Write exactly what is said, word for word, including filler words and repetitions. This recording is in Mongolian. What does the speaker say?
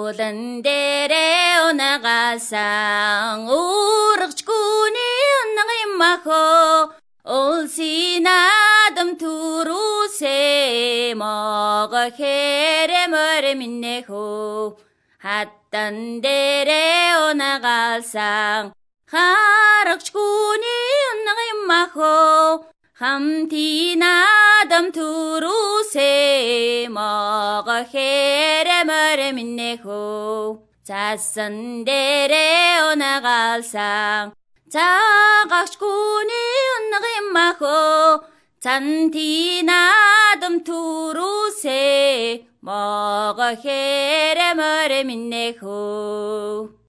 улан дээрээ унагаасан урагч гүний унгимахо улсын адам түрүүсээ мого хэрэмөр минэхөө хатан дээрээ унагаасан харагч гүний унгимахо хамтын адам түрүүсээ мого хэрэмөр минэхөө цаасан дээрээ унагаасан цагаач гүний унгимахо цантын адам түрүүсээ мого хэрэмөр минэхөө